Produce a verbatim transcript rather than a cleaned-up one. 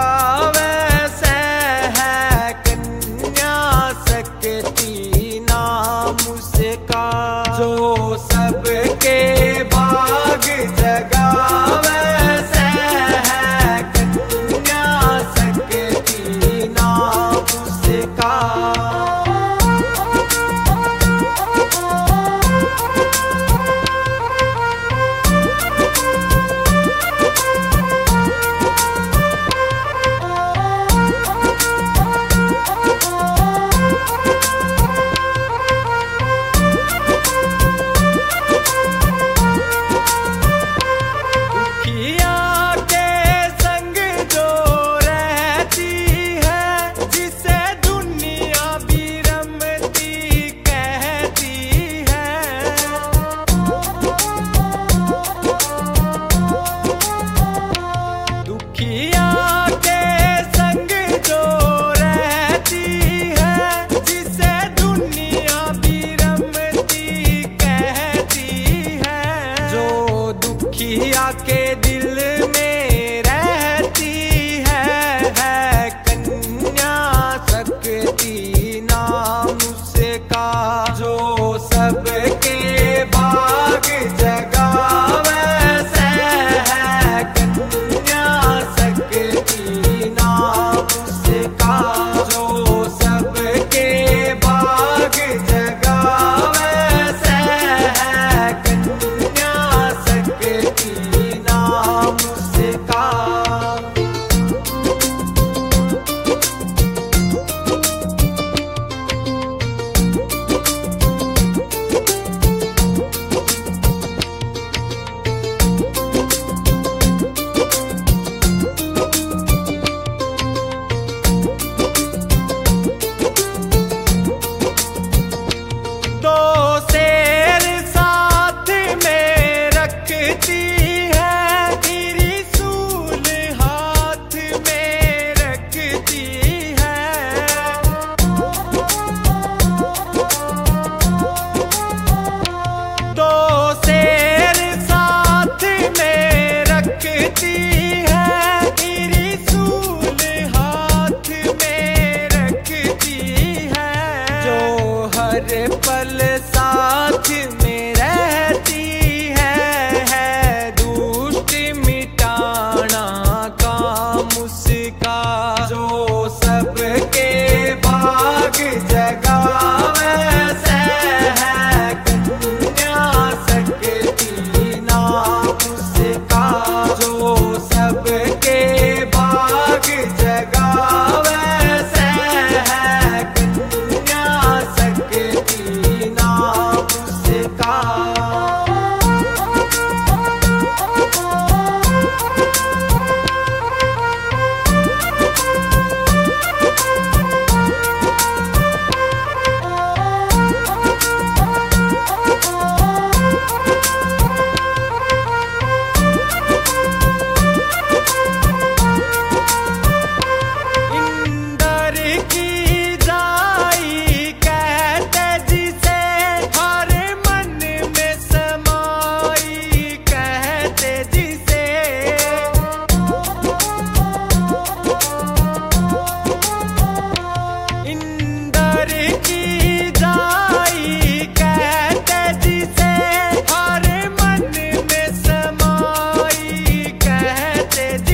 वैसे है कन्या सकती नाम उसका, जो सबके भाग जगा वैसे है कन्या सकती नाम उसका। दुखिया के दिल में रहती है, है कन्या सकती नाम उसका, जो सबके भाग जगा वैसे है कन्या सकती नाम उसका, जो सबके भाग जगा वैसे है कन्या सकती नाम उसका। दो शेर साथ में रखती है, त्रिशूल हाथ में रखती है, दो शेर साथ में रखती है, त्रिशूल हाथ में रखती है, जो हर पल साथ में रहती है, है दुष्ट मिटाना काम उसका, जो सबके भाग जगा वैसे है कन्या सकती नाम उसका, जो सबके भाग जगा वैसे है कन्या सकती नाम उसका। इंदर की जाई कहते जिसे, हर मन में समाई कहते जिसे, इंदर की जाई कहते जिसे, हर मन में समाई कहते